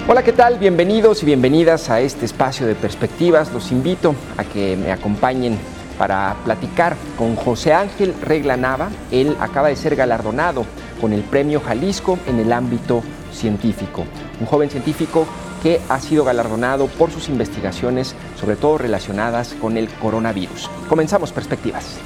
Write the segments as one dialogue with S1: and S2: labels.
S1: Hola, ¿qué tal? Bienvenidos y bienvenidas a este espacio de perspectivas. Los invito a que me acompañen para platicar con José Ángel Regla Nava. Él acaba de ser galardonado con el Premio Jalisco en el ámbito científico. Un joven científico que ha sido galardonado por sus investigaciones, sobre todo relacionadas con el coronavirus. Comenzamos Perspectivas.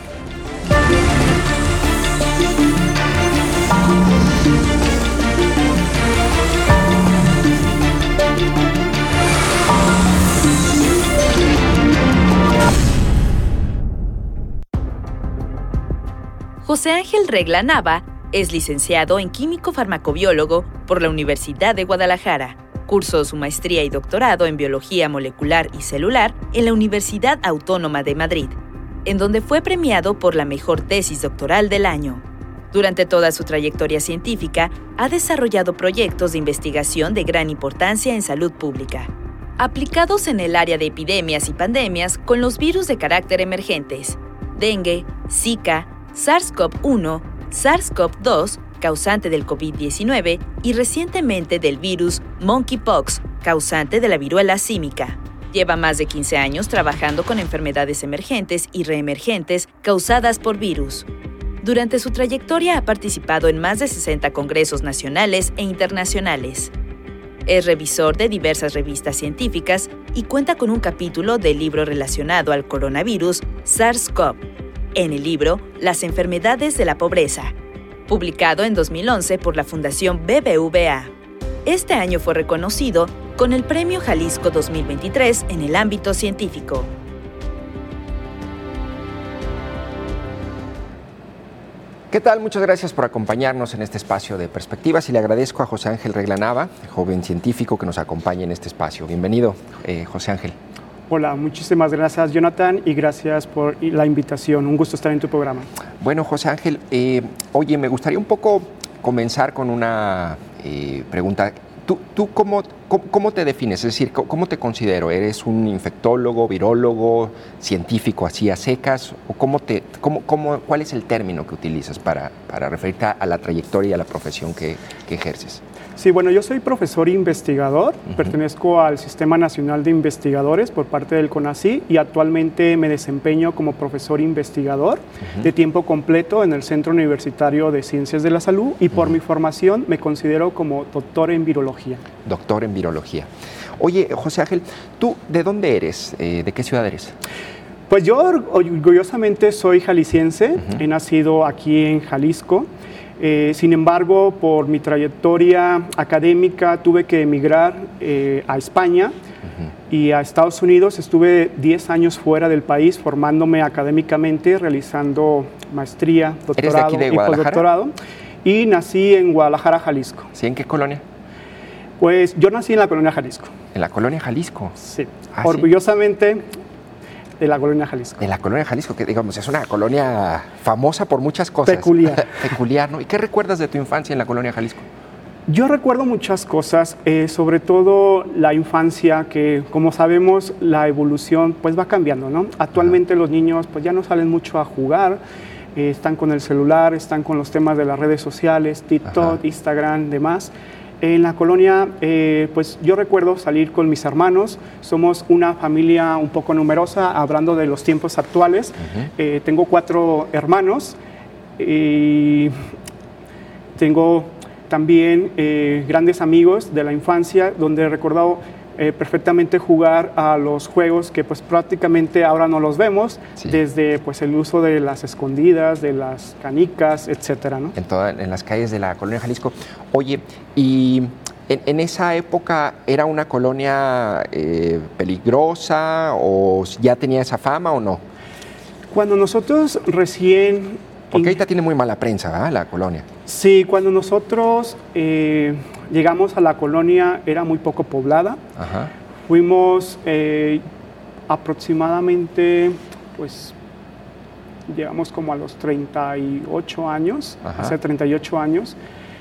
S2: José Ángel Regla Nava es licenciado en Químico Farmacobiólogo por la Universidad de Guadalajara. Cursó su maestría y doctorado en Biología Molecular y Celular en la Universidad Autónoma de Madrid, en donde fue premiado por la mejor tesis doctoral del año. Durante toda su trayectoria científica, ha desarrollado proyectos de investigación de gran importancia en salud pública, aplicados en el área de epidemias y pandemias con los virus de carácter emergentes, dengue, Zika, SARS-CoV-1, SARS-CoV-2, causante del COVID-19, y recientemente del virus Monkeypox, causante de la viruela símica. Lleva más de 15 años trabajando con enfermedades emergentes y reemergentes causadas por virus. Durante su trayectoria ha participado en más de 60 congresos nacionales e internacionales. Es revisor de diversas revistas científicas y cuenta con un capítulo del libro relacionado al coronavirus SARS-CoV, en el libro Las enfermedades de la pobreza, publicado en 2011 por la Fundación BBVA. Este año fue reconocido con el Premio Jalisco 2023 en el ámbito científico.
S1: ¿Qué tal? Muchas gracias por acompañarnos en este espacio de Perspectivas y le agradezco a José Ángel Regla Nava, joven científico que nos acompaña en este espacio. Bienvenido, José Ángel.
S3: Hola, muchísimas gracias, Jonathan, y gracias por la invitación. Un gusto estar en tu programa.
S1: Bueno, José Ángel, oye, me gustaría un poco comenzar con una pregunta. ¿Tú cómo te defines? Es decir, ¿cómo te considero? ¿Eres un infectólogo, virólogo, científico así a secas? ¿O cuál es el término que utilizas para referirte a la trayectoria y a la profesión que ejerces?
S3: Sí, bueno, yo soy profesor investigador, pertenezco al Sistema Nacional de Investigadores por parte del CONACYT y actualmente me desempeño como profesor investigador de tiempo completo en el Centro Universitario de Ciencias de la Salud y por mi formación me considero como doctor en virología. Doctor en virología.
S1: Oye, José Ángel, ¿tú de dónde eres? ¿De qué ciudad eres?
S3: Pues yo orgullosamente soy jalisciense, he nacido aquí en Jalisco. Sin embargo, por mi trayectoria académica tuve que emigrar a España y a Estados Unidos. Estuve 10 años fuera del país formándome académicamente, realizando maestría, doctorado y postdoctorado. Y nací en Guadalajara, Jalisco.
S1: ¿Sí? ¿En qué colonia?
S3: Pues yo nací en la colonia Jalisco.
S1: ¿En la colonia Jalisco?
S3: Sí. Orgullosamente. ¿Sí? De la colonia Jalisco.
S1: De la colonia Jalisco, que digamos es una colonia famosa por muchas cosas.
S3: Peculiar.
S1: Peculiar, ¿no? ¿Y qué recuerdas de tu infancia en la colonia Jalisco?
S3: Yo recuerdo muchas cosas, sobre todo la infancia, que como sabemos la evolución pues va cambiando, ¿no? Actualmente los niños pues ya no salen mucho a jugar, están con el celular, están con los temas de las redes sociales, TikTok, Instagram, demás. En la colonia, pues yo recuerdo salir con mis hermanos, somos una familia un poco numerosa, hablando de los tiempos actuales. Tengo 4 hermanos y tengo también grandes amigos de la infancia, donde he recordado perfectamente jugar a los juegos que pues prácticamente ahora no los vemos, desde pues el uso de las escondidas, de las canicas, etcétera, ¿no?
S1: En las calles de la colonia Jalisco. Oye, y en esa época ¿era una colonia peligrosa o ya tenía esa fama o no?
S3: Cuando nosotros recién...
S1: Porque ahorita tiene muy mala prensa, ¿verdad? La colonia.
S3: Sí, cuando nosotros llegamos a la colonia era muy poco poblada. Fuimos aproximadamente, pues, llegamos como a los 38 años, hace 38 años.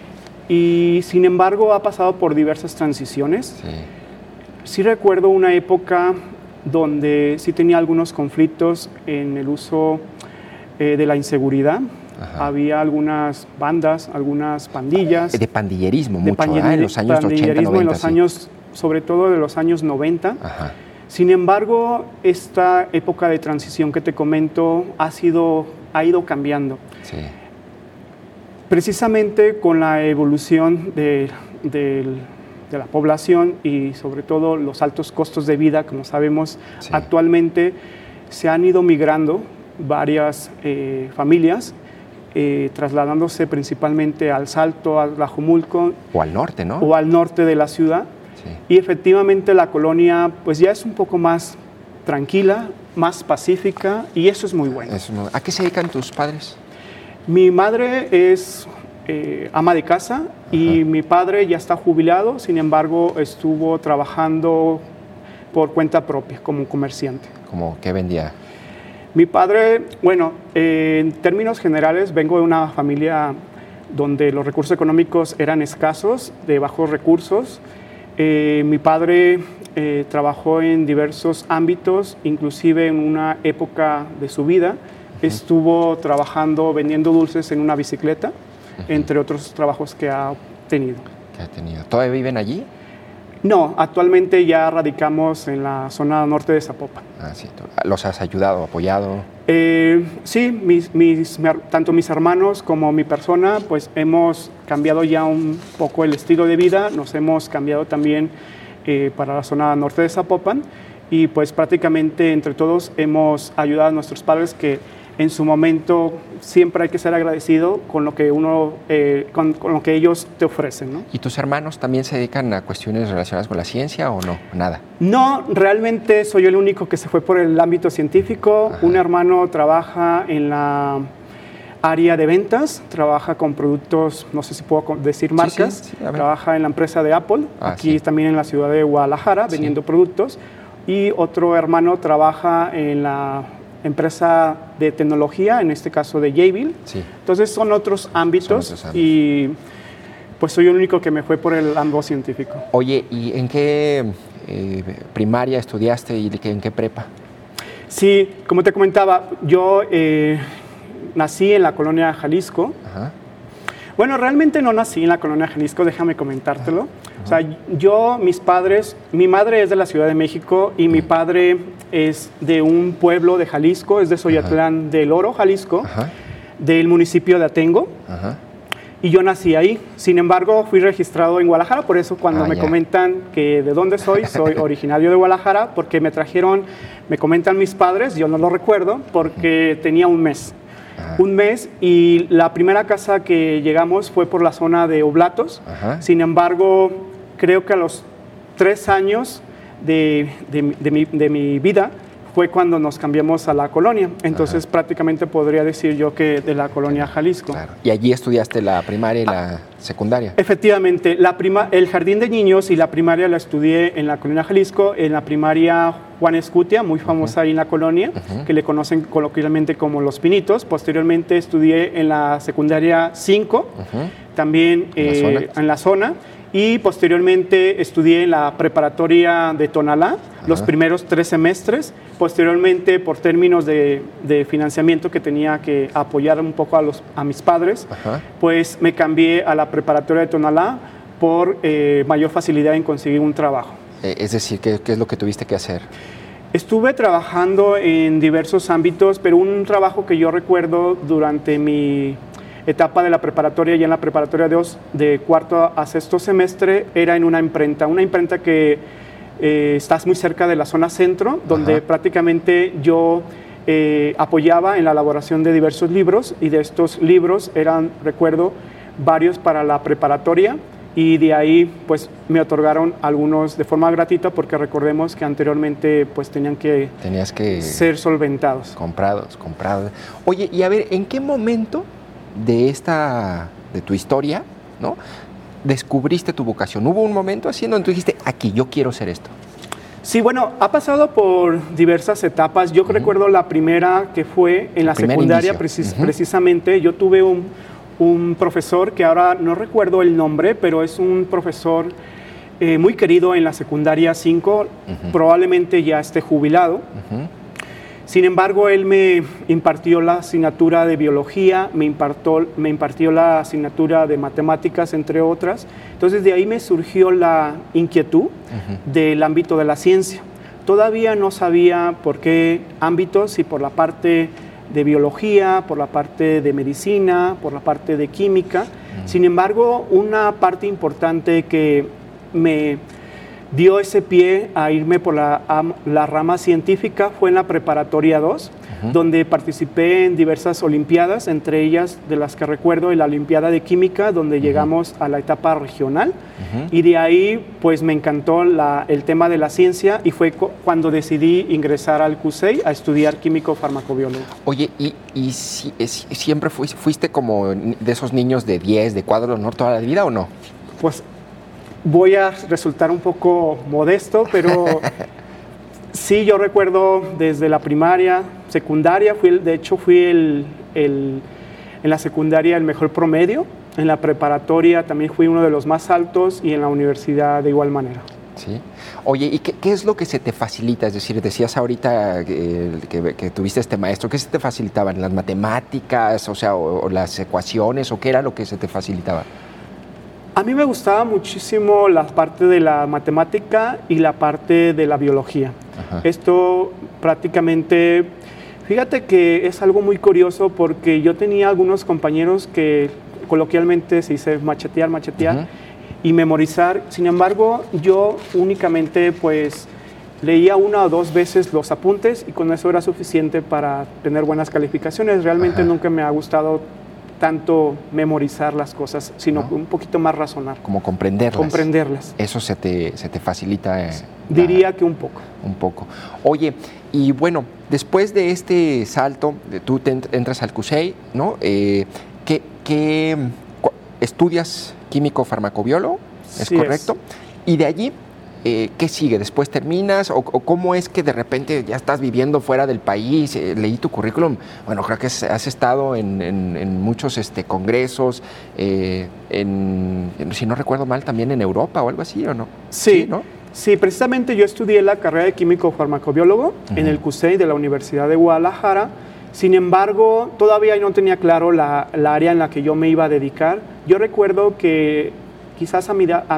S3: Y sin embargo ha pasado por diversas transiciones. Sí recuerdo una época donde sí tenía algunos conflictos en el uso de la inseguridad. Había algunas bandas, algunas pandillas.
S1: De pandillerismo mucho, en los años 80, 90.
S3: En los años sobre todo de los años 90.
S1: Ajá.
S3: Sin embargo, esta época de transición que te comento ha ido cambiando.
S1: Sí.
S3: Precisamente con la evolución de la población y sobre todo los altos costos de vida, como sabemos,
S1: Sí.
S3: actualmente se han ido migrando varias familias, trasladándose principalmente al Salto, al Tlajomulco
S1: O al norte, ¿no?
S3: o al norte de la ciudad.
S1: Sí.
S3: Y efectivamente la colonia pues ya es un poco más tranquila, más pacífica, y eso es muy bueno.
S1: ¿A qué se dedican tus padres?
S3: Mi madre es ama de casa y mi padre ya está jubilado, sin embargo estuvo trabajando por cuenta propia como comerciante.
S1: ¿Cómo qué vendía?
S3: Mi padre, bueno, en términos generales vengo de una familia donde los recursos económicos eran escasos, de bajos recursos. Mi padre trabajó en diversos ámbitos, inclusive en una época de su vida estuvo trabajando vendiendo dulces en una bicicleta, entre otros trabajos que ha tenido.
S1: ¿Todavía viven allí?
S3: No, actualmente ya radicamos en la zona norte de Zapopan.
S1: Ah, sí. ¿Los has ayudado, apoyado?
S3: Sí, tanto mis hermanos como mi persona, pues hemos cambiado ya un poco el estilo de vida, nos hemos cambiado también para la zona norte de Zapopan y pues prácticamente entre todos hemos ayudado a nuestros padres, que en su momento siempre hay que ser agradecido con lo que con lo que ellos te ofrecen, ¿no?
S1: ¿Y tus hermanos también se dedican a cuestiones relacionadas con la ciencia o no? Nada.
S3: No, realmente soy el único que se fue por el ámbito científico.
S1: Ajá.
S3: Un hermano trabaja en la área de ventas, trabaja con productos, no sé si puedo decir marcas,
S1: sí,
S3: trabaja en la empresa de Apple, aquí
S1: sí.
S3: También en la ciudad de Guadalajara, vendiendo productos. Y otro hermano trabaja en la empresa de tecnología, en este caso de Jabil.
S1: Sí.
S3: Entonces son otros ámbitos y pues soy el único que me fue por el ámbito científico.
S1: Oye, ¿y en qué primaria estudiaste y en qué prepa?
S3: Sí, como te comentaba, yo nací en la colonia Jalisco.
S1: Ajá.
S3: Bueno, realmente no nací en la colonia Jalisco, déjame comentártelo. Ajá. O sea, mis padres, mi madre es de la Ciudad de México y mi padre es de un pueblo de Jalisco, es de Xoyatlán del Oro, Jalisco, del municipio de Atengo. Ajá. Y yo nací ahí. Sin embargo, fui registrado en Guadalajara, por eso cuando me comentan que de dónde soy originario de Guadalajara, porque me comentan mis padres, yo no lo recuerdo, porque tenía un mes. Un mes, y la primera casa que llegamos fue por la zona de Oblatos. Ajá. Sin embargo, creo que a los 3 años de mi vida fue cuando nos cambiamos a la colonia. Entonces, prácticamente podría decir yo que de la colonia Jalisco.
S1: Claro. ¿Y allí estudiaste la primaria y la secundaria?
S3: Efectivamente, el jardín de niños y la primaria la estudié en la colonia Jalisco, en la primaria Juan Escutia, muy famosa ahí en la colonia, que le conocen coloquialmente como Los Pinitos. Posteriormente estudié en la secundaria 5, también en la zona. Y posteriormente estudié en la preparatoria de Tonalá, los primeros 3 semestres. Posteriormente, por términos de financiamiento que tenía que apoyar un poco a mis padres, pues me cambié a la preparatoria de Tonalá por mayor facilidad en conseguir un trabajo.
S1: Es decir, ¿qué es lo que tuviste que hacer?
S3: Estuve trabajando en diversos ámbitos, pero un trabajo que yo recuerdo durante mi etapa de la preparatoria, ya en la preparatoria 2, de cuarto a sexto semestre, era en una imprenta que está muy cerca de la zona centro, donde prácticamente yo apoyaba en la elaboración de diversos libros, y de estos libros eran, recuerdo, varios para la preparatoria, y de ahí pues me otorgaron algunos de forma gratuita, porque recordemos que anteriormente pues tenías que ser solventados. Comprados.
S1: Oye, y a ver, ¿en qué momento de tu historia, ¿no?, descubriste tu vocación? ¿Hubo un momento así en donde tú dijiste, aquí, yo quiero ser esto?
S3: Sí, bueno, ha pasado por diversas etapas. Yo recuerdo la primera, que fue en la secundaria, precisamente. Yo tuve un profesor que ahora no recuerdo el nombre, pero es un profesor muy querido en la secundaria 5, probablemente ya esté jubilado. Sin embargo, él me impartió la asignatura de biología, me impartió la asignatura de matemáticas, entre otras. Entonces, de ahí me surgió la inquietud del ámbito de la ciencia. Todavía no sabía por qué ámbitos, si por la parte de biología, por la parte de medicina, por la parte de química. Sin embargo, una parte importante que me dio ese pie a irme por la rama científica fue en la preparatoria 2, donde participé en diversas olimpiadas, entre ellas de las que recuerdo la Olimpiada de Química, donde llegamos a la etapa regional, y de ahí pues me encantó el tema de la ciencia, y fue cuando decidí ingresar al CUSEI a estudiar químico farmacobiólogo.
S1: Oye, ¿y siempre fuiste como de esos niños de 10, de cuadro de honor toda la vida o no?
S3: Pues voy a resultar un poco modesto, pero sí, yo recuerdo desde la primaria, secundaria, fui en la secundaria el mejor promedio, en la preparatoria también fui uno de los más altos y en la universidad de igual manera.
S1: Sí. Oye, ¿y qué es lo que se te facilita? Es decir, decías ahorita que tuviste este maestro, ¿qué se te facilitaban? ¿Las matemáticas, o las ecuaciones, o qué era lo que se te facilitaba?
S3: A mí me gustaba muchísimo la parte de la matemática y la parte de la biología. Esto prácticamente, fíjate que es algo muy curioso porque yo tenía algunos compañeros que coloquialmente se dice machetear y memorizar. Sin embargo, yo únicamente pues leía 1 o 2 veces los apuntes y con eso era suficiente para tener buenas calificaciones. Realmente nunca me ha gustado tanto memorizar las cosas, sino un poquito más razonar.
S1: Como comprenderlas.
S3: Comprenderlas.
S1: Eso se te facilita.
S3: Diría que un poco.
S1: Un poco. Oye, y bueno, después de este salto, tú entras al CUSEI, ¿no? ¿Estudias químico farmacobiólogo? ¿Es correcto? Y de allí, ¿qué sigue? ¿Después terminas? ¿O cómo es que de repente ya estás viviendo fuera del país? Leí tu currículum. Bueno, creo que has estado en muchos congresos, si no recuerdo mal, también en Europa o algo así, ¿o no?
S3: Sí,
S1: ¿no?
S3: Sí, precisamente yo estudié la carrera de químico farmacobiólogo en el CUSEI de la Universidad de Guadalajara. Sin embargo, todavía no tenía claro la área en la que yo me iba a dedicar. Yo recuerdo que quizás a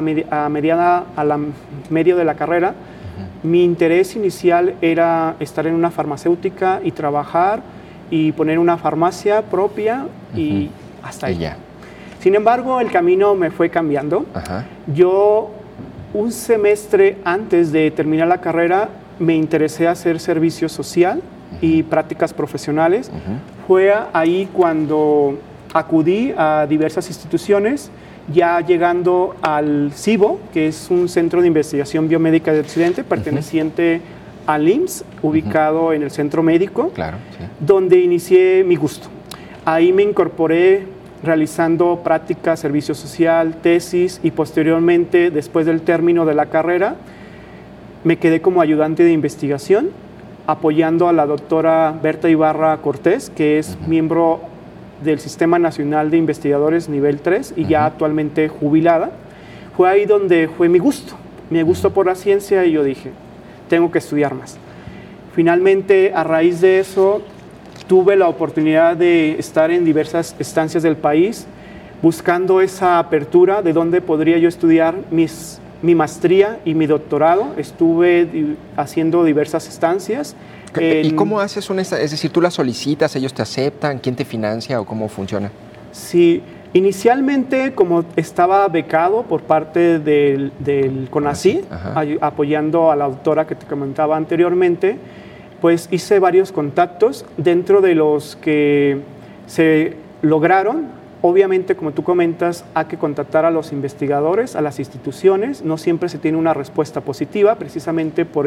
S3: medio de la carrera, mi interés inicial era estar en una farmacéutica y trabajar y poner una farmacia propia y hasta ahí.
S1: Ya.
S3: Sin embargo, el camino me fue cambiando. Yo, un semestre antes de terminar la carrera, me interesé a hacer servicio social y prácticas profesionales. Fue ahí cuando acudí a diversas instituciones, ya llegando al CIBO, que es un centro de investigación biomédica de Occidente, perteneciente al IMSS, ubicado en el centro médico, donde inicié mi gusto. Ahí me incorporé realizando prácticas, servicio social, tesis, y posteriormente, después del término de la carrera, me quedé como ayudante de investigación, apoyando a la doctora Berta Ibarra Cortés, que es miembro del Sistema Nacional de Investigadores nivel 3 y ya actualmente jubilada. Fue ahí donde fue mi gusto por la ciencia, y yo dije, tengo que estudiar más. Finalmente, a raíz de eso, tuve la oportunidad de estar en diversas estancias del país, buscando esa apertura de donde podría yo estudiar mi maestría y mi doctorado. Estuve haciendo diversas estancias.
S1: ¿Y cómo haces es decir, tú la solicitas, ellos te aceptan, quién te financia o cómo funciona?
S3: Sí, inicialmente, como estaba becado por parte del CONACYT, apoyando a la doctora que te comentaba anteriormente, pues hice varios contactos dentro de los que se lograron. Obviamente, como tú comentas, hay que contactar a los investigadores, a las instituciones. No siempre se tiene una respuesta positiva, precisamente por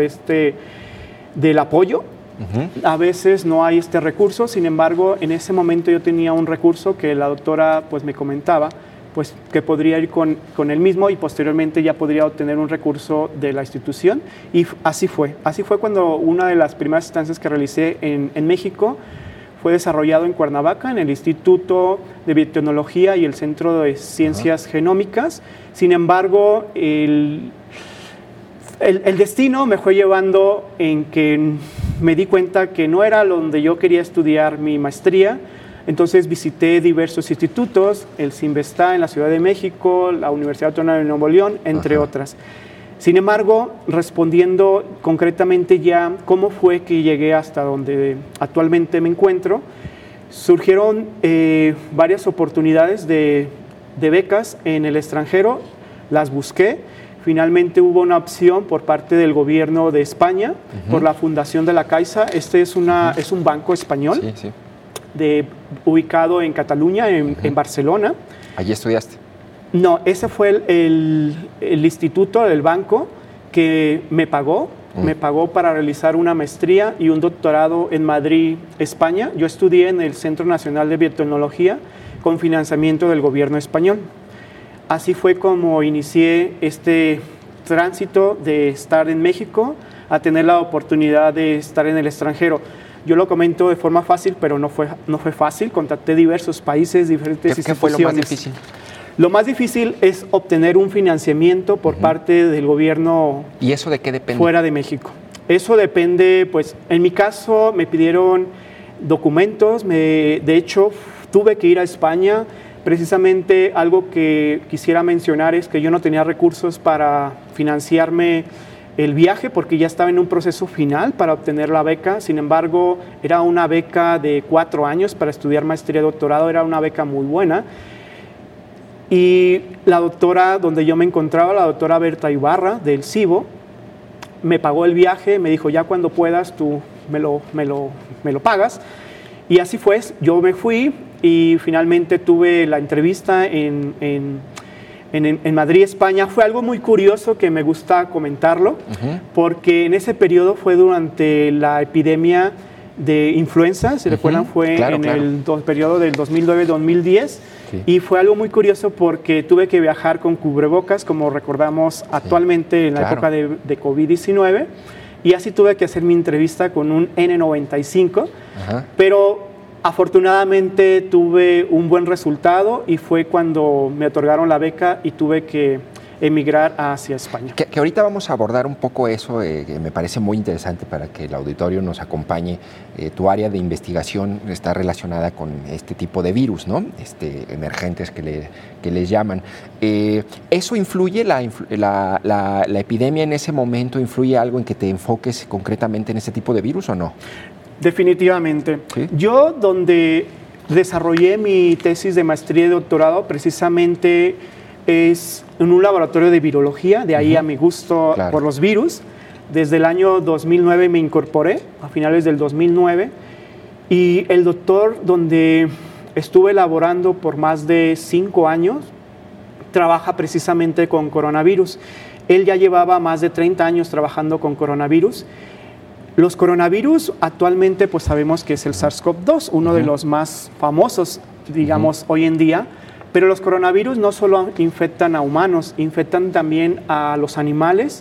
S3: del apoyo. A veces no hay este recurso. Sin embargo, en ese momento yo tenía un recurso que la doctora pues me comentaba, pues que podría ir con él mismo, y posteriormente ya podría obtener un recurso de la institución. Y así fue cuando una de las primeras instancias que realicé en México fue desarrollado en Cuernavaca, en el Instituto de Biotecnología y el Centro de Ciencias Genómicas. Sin embargo, el destino me fue llevando en que me di cuenta que no era donde yo quería estudiar mi maestría. Entonces visité diversos institutos, el CINVESTA en la Ciudad de México, la Universidad Autónoma de Nuevo León, entre otras. Sin embargo, respondiendo concretamente ya cómo fue que llegué hasta donde actualmente me encuentro, surgieron varias oportunidades de becas en el extranjero, las busqué. Finalmente hubo una opción por parte del gobierno de España, por la Fundación de la Caixa. Este es un banco español.
S1: Sí, sí.
S3: Ubicado en Cataluña, en Barcelona.
S1: ¿Allí estudiaste?
S3: No, ese fue el instituto del banco que me pagó. Me pagó para realizar una maestría y un doctorado en Madrid, España. Yo estudié en el Centro Nacional de Biotecnología con financiamiento del gobierno español. Así fue como inicié este tránsito de estar en México a tener la oportunidad de estar en el extranjero. Yo lo comento de forma fácil, pero no fue fácil. Contacté diversos países, diferentes instituciones.
S1: ¿Qué fue lo más difícil?
S3: Lo más difícil es obtener un financiamiento por parte del gobierno.
S1: ¿Y eso de qué depende?
S3: Fuera de México. Eso depende, pues, en mi caso me pidieron documentos. De hecho, tuve que ir a España. Precisamente algo que quisiera mencionar es que yo no tenía recursos para financiarme el viaje porque ya estaba en un proceso final para obtener la beca. Sin embargo, era una beca de 4 años para estudiar maestría y doctorado, era una beca muy buena. Y la doctora donde yo me encontraba, la doctora Berta Ibarra del CIBO, me pagó el viaje, me dijo, ya cuando puedas tú me lo pagas. Y así fue, yo me fui y finalmente tuve la entrevista en Madrid, España. Fue algo muy curioso que me gusta comentarlo, porque en ese periodo fue durante la epidemia de influenza, si recuerdan, fue el periodo del 2009-2010, sí. Y fue algo muy curioso porque tuve que viajar con cubrebocas, como recordamos actualmente en la época de COVID-19, y así tuve que hacer mi entrevista con un N95, pero afortunadamente tuve un buen resultado y fue cuando me otorgaron la beca y tuve que emigrar hacia España.
S1: Que ahorita vamos a abordar un poco eso, que me parece muy interesante para que el auditorio nos acompañe. Tu área de investigación está relacionada con este tipo de virus, ¿no? Emergentes que les llaman. ¿Eso influye, la epidemia en ese momento, influye algo en que te enfoques concretamente en este tipo de virus o no?
S3: Definitivamente. ¿Sí? Yo donde desarrollé mi tesis de maestría y doctorado precisamente es en un laboratorio de virología, de ahí a mi gusto por los virus. Desde el año 2009 me incorporé, a finales del 2009, y el doctor donde estuve laborando por más de 5 años trabaja precisamente con coronavirus. Él ya llevaba más de 30 años trabajando con coronavirus. Los coronavirus actualmente pues sabemos que es el SARS-CoV-2, uno de los más famosos, digamos, hoy en día, pero los coronavirus no solo infectan a humanos, infectan también a los animales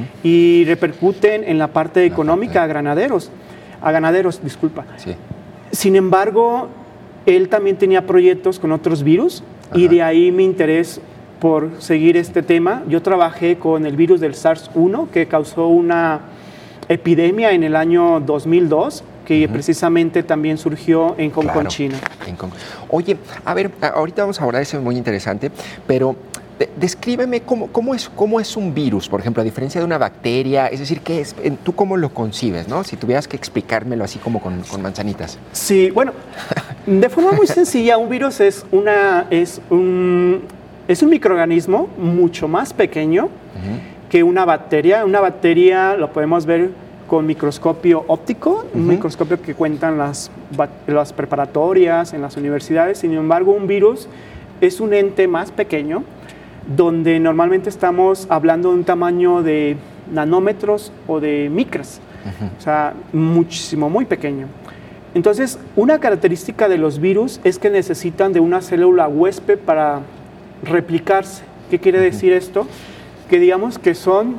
S3: y repercuten en la parte económica a ganaderos, disculpa. Sí. Sin embargo, él también tenía proyectos con otros virus y de ahí mi interés por seguir este tema. Yo trabajé con el virus del SARS-1 que causó una epidemia en el año 2002, que precisamente también surgió en Hong Kong, China.
S1: Oye, a ver, ahorita vamos a abordar eso, es muy interesante, pero descríbeme cómo es un virus, por ejemplo, a diferencia de una bacteria, es decir, ¿qué es? ¿Tú cómo lo concibes, no? Si tuvieras que explicármelo así como con manzanitas.
S3: Sí, bueno, de forma muy sencilla, un virus es un microorganismo mucho más pequeño que una bacteria. Una bacteria lo podemos ver con microscopio óptico, un microscopio que cuentan las preparatorias en las universidades. Sin embargo, un virus es un ente más pequeño, donde normalmente estamos hablando de un tamaño de nanómetros o de micras, o sea, muchísimo, muy pequeño. Entonces, una característica de los virus es que necesitan de una célula huésped para replicarse. ¿Qué quiere decir esto? Que digamos que son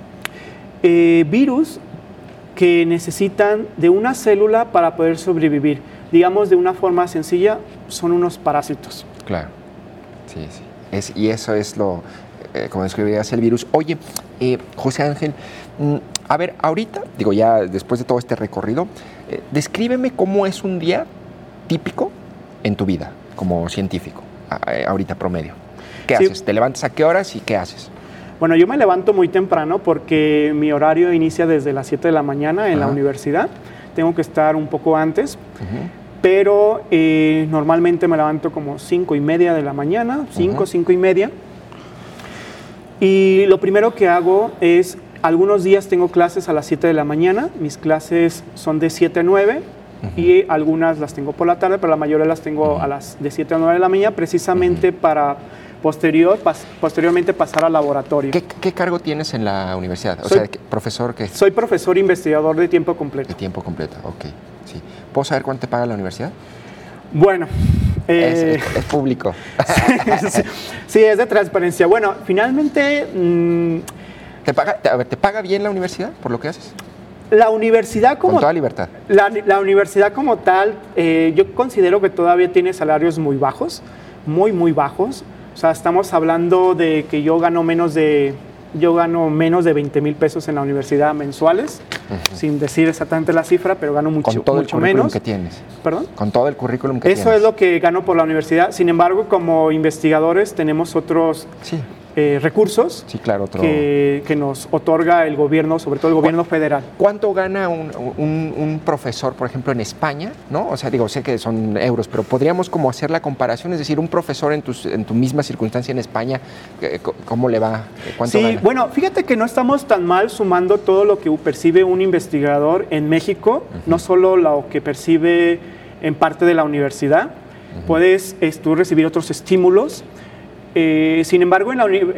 S3: virus que necesitan de una célula para poder sobrevivir. Digamos, de una forma sencilla, son unos parásitos.
S1: Claro, sí. Y eso es lo como describirías el virus. Oye, José Ángel, a ver, ahorita, digo ya después de todo este recorrido, descríbeme cómo es un día típico en tu vida como científico, ahorita promedio. ¿Qué haces? ¿Te levantas a qué horas y qué haces?
S3: Bueno, yo me levanto muy temprano porque mi horario inicia desde las 7 de la mañana en la universidad. Tengo que estar un poco antes, pero normalmente me levanto como 5:30 de la mañana, 5:30. Y lo primero que hago es, algunos días tengo clases a las 7 de la mañana, mis clases son de 7 a 9, y algunas las tengo por la tarde, pero la mayoría las tengo de 7 a 9 de la mañana, precisamente para posteriormente pasar al laboratorio.
S1: ¿Qué cargo tienes en la universidad? ¿Profesor qué?
S3: Soy profesor investigador de tiempo completo.
S1: De tiempo completo, ok. Sí. ¿Puedo saber cuánto te paga la universidad?
S3: Bueno.
S1: Es público.
S3: Sí, es de transparencia. Bueno, finalmente...
S1: ¿Te paga bien la universidad por lo que haces?
S3: La universidad como...
S1: Con toda libertad.
S3: La universidad como tal, yo considero que todavía tiene salarios muy bajos, muy bajos. O sea, estamos hablando de que yo gano menos de 20,000 pesos en la universidad mensuales, sin decir exactamente la cifra, pero gano mucho menos.
S1: Con todo el currículum que tienes.
S3: ¿Perdón?
S1: Con todo el currículum que tienes.
S3: Eso es lo que gano por la universidad. Sin embargo, como investigadores tenemos otros recursos que nos otorga el gobierno, sobre todo el gobierno federal.
S1: ¿Cuánto gana un profesor, por ejemplo, en España? ¿No? O sea, digo, sé que son euros, pero podríamos como hacer la comparación, es decir, un profesor en tu misma circunstancia en España, ¿cómo le va? ¿Cuánto gana?
S3: Bueno, fíjate que no estamos tan mal sumando todo lo que percibe un investigador en México, no solo lo que percibe en parte de la universidad, puedes tú recibir otros estímulos. Sin embargo,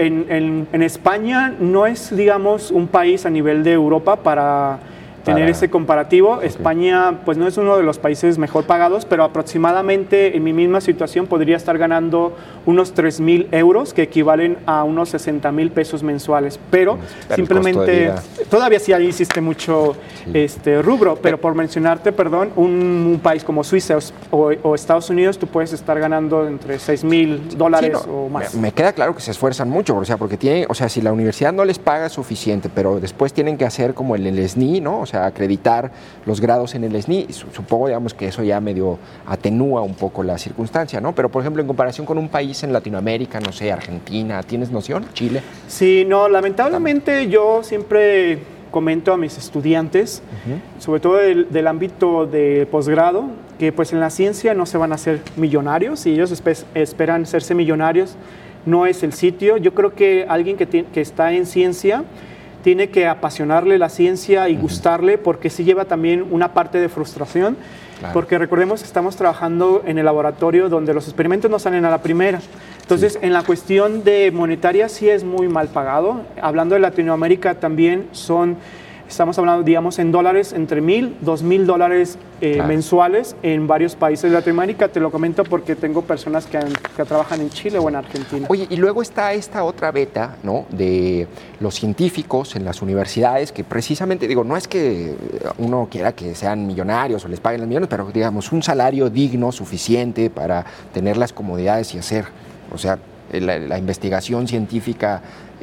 S3: en España no es, digamos, un país a nivel de Europa para tener ese comparativo. Okay. España, pues no es uno de los países mejor pagados, pero aproximadamente en mi misma situación podría estar ganando unos 3,000 euros, que equivalen a unos 60,000 pesos mensuales. Pero simplemente, todavía sí ahí existe mucho rubro, pero por mencionarte, perdón, un país como Suiza o Estados Unidos, tú puedes estar ganando entre $6,000 o más.
S1: Me queda claro que se esfuerzan mucho, porque si la universidad no les paga suficiente, pero después tienen que hacer como el SNI, ¿no? O sea, acreditar los grados en el SNI, supongo, digamos, que eso ya medio atenúa un poco la circunstancia, ¿no? Pero, por ejemplo, en comparación con un país en Latinoamérica, no sé, Argentina, ¿tienes noción? ¿Chile?
S3: Sí, no, lamentablemente yo siempre comento a mis estudiantes, sobre todo del ámbito de posgrado, que pues en la ciencia no se van a hacer millonarios, y ellos esperan serse millonarios, no es el sitio. Yo creo que alguien que está en ciencia tiene que apasionarle la ciencia y gustarle, porque sí lleva también una parte de frustración, porque recordemos que estamos trabajando en el laboratorio donde los experimentos no salen a la primera. Entonces, en la cuestión de monetaria sí es muy mal pagado. Hablando de Latinoamérica también estamos hablando, digamos, en dólares, entre $1,000, $2,000 mensuales en varios países de Latinoamérica. Te lo comento porque tengo personas que trabajan en Chile o en Argentina.
S1: Oye, y luego está esta otra beta, ¿no?, de los científicos en las universidades, que precisamente, digo, no es que uno quiera que sean millonarios o les paguen los millones, pero digamos, un salario digno, suficiente para tener las comodidades y hacer, o sea, la investigación científica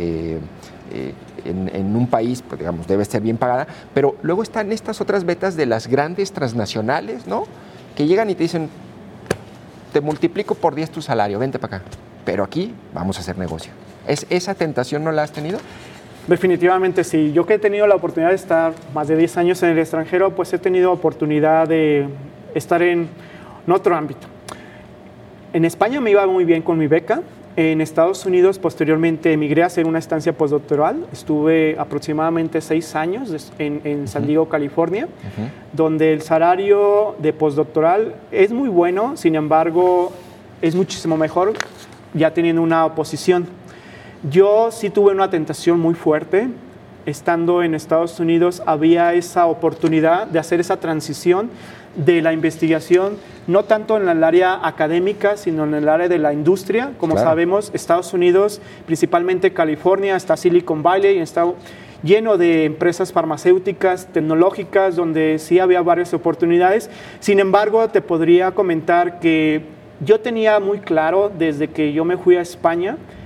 S1: en un país, pues, digamos, debe ser bien pagada, pero luego están estas otras betas de las grandes transnacionales, ¿no?, que llegan y te dicen, te multiplico por 10 tu salario, vente para acá, pero aquí vamos a hacer negocio. ¿Esa tentación no la has tenido?
S3: Definitivamente sí. Yo que he tenido la oportunidad de estar más de 10 años en el extranjero, pues he tenido oportunidad de estar en otro ámbito. En España me iba muy bien con mi beca. En Estados Unidos, posteriormente, emigré a hacer una estancia postdoctoral. Estuve aproximadamente 6 años en San Diego, California, donde el salario de postdoctoral es muy bueno, sin embargo, es muchísimo mejor ya teniendo una posición. Yo sí tuve una tentación muy fuerte. Estando en Estados Unidos, había esa oportunidad de hacer esa transición de la investigación, no tanto en el área académica, sino en el área de la industria. Como sabemos, Estados Unidos, principalmente California, está Silicon Valley, está lleno de empresas farmacéuticas, tecnológicas, donde sí había varias oportunidades. Sin embargo, te podría comentar que yo tenía muy claro, desde que yo me fui a España,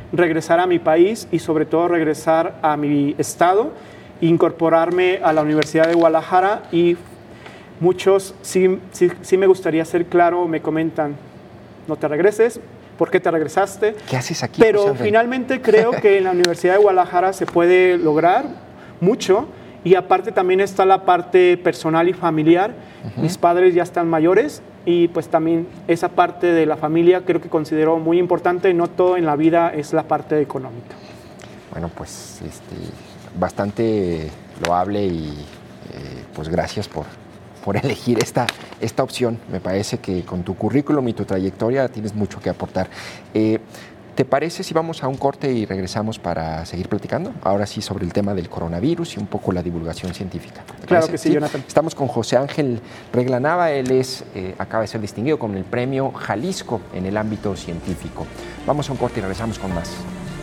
S3: regresar a mi país y sobre todo regresar a mi estado, incorporarme a la Universidad de Guadalajara, y muchos sí me gustaría ser claro, me comentan, no te regreses, ¿por qué te regresaste?
S1: ¿Qué haces aquí?
S3: Pero finalmente creo que en la Universidad de Guadalajara se puede lograr mucho, y aparte también está la parte personal y familiar. Mis padres ya están mayores y pues también esa parte de la familia creo que considero muy importante. No todo en la vida es la parte económica.
S1: Bueno, pues bastante loable y pues gracias por elegir esta opción. Me parece que con tu currículum y tu trayectoria tienes mucho que aportar. ¿Te parece si vamos a un corte y regresamos para seguir platicando? Ahora sí, sobre el tema del coronavirus y un poco la divulgación científica.
S3: Claro que sí, Jonathan.
S1: Estamos con José Ángel Regla-Nava. Él acaba de ser distinguido con el premio Jalisco en el ámbito científico. Vamos a un corte y regresamos con más.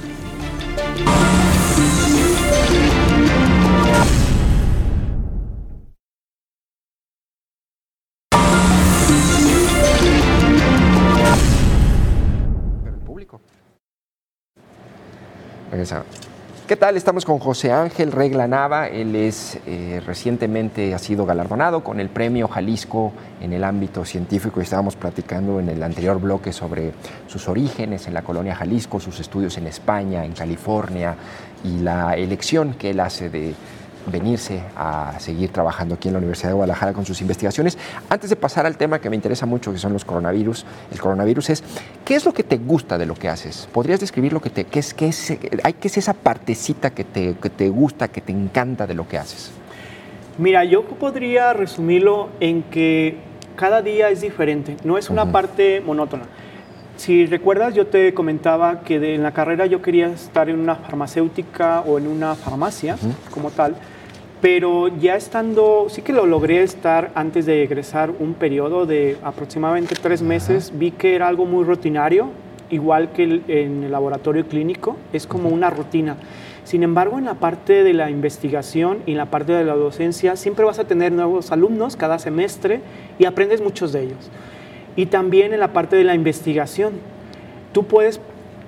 S1: ¿Qué tal? Estamos con José Ángel Regla-Nava. Él recientemente ha sido galardonado con el premio Jalisco en el ámbito científico. Estábamos platicando en el anterior bloque sobre sus orígenes en la colonia Jalisco, sus estudios en España, en California, y la elección que él hace de venirse a seguir trabajando aquí en la Universidad de Guadalajara con sus investigaciones. Antes de pasar al tema que me interesa mucho, que son el coronavirus, ¿qué es lo que te gusta de lo que haces? ¿Podrías describir qué es esa partecita que te gusta, que te encanta de lo que haces?
S3: Mira, yo podría resumirlo en que cada día es diferente, no es una parte monótona. Si recuerdas, yo te comentaba que en la carrera yo quería estar en una farmacéutica o en una farmacia como tal, pero ya estando, sí que lo logré estar antes de egresar un periodo de aproximadamente 3 meses, vi que era algo muy rutinario, igual que en el laboratorio clínico, es como una rutina. Sin embargo, en la parte de la investigación y en la parte de la docencia, siempre vas a tener nuevos alumnos cada semestre y aprendes muchos de ellos. Y también en la parte de la investigación, tú puedes,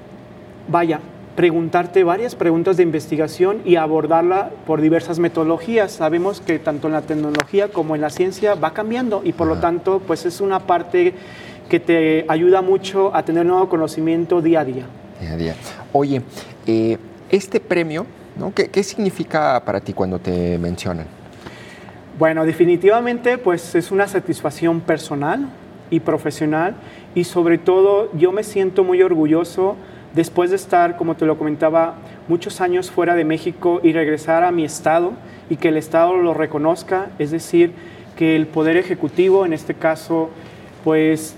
S3: preguntarte varias preguntas de investigación y abordarla por diversas metodologías. Sabemos que tanto en la tecnología como en la ciencia va cambiando y por lo tanto pues es una parte que te ayuda mucho a tener nuevo conocimiento día a día.
S1: Día a día. Oye, este premio, ¿no? ¿Qué significa para ti cuando te mencionan?
S3: Bueno, definitivamente pues es una satisfacción personal y profesional, y sobre todo yo me siento muy orgulloso después de estar, como te lo comentaba, muchos años fuera de México y regresar a mi estado y que el estado lo reconozca, es decir, que el Poder Ejecutivo, en este caso, pues